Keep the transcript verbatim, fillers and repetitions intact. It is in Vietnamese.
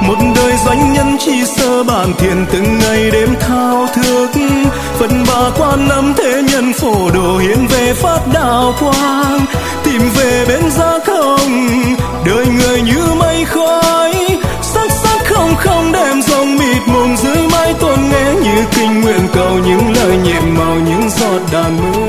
một đời doanh nhân chỉ sơ bản thiền từng ngày đêm thao thức, phần ba qua năm thế nhân phổ độ hiến về phát đạo quang, tìm về bên giá không đời người như mây khói, sắc sắc không không đêm rồng mịt mùng dưới mái tôn nghe như kinh nguyện cầu những lời nhiệm màu những giọt đàn mưa.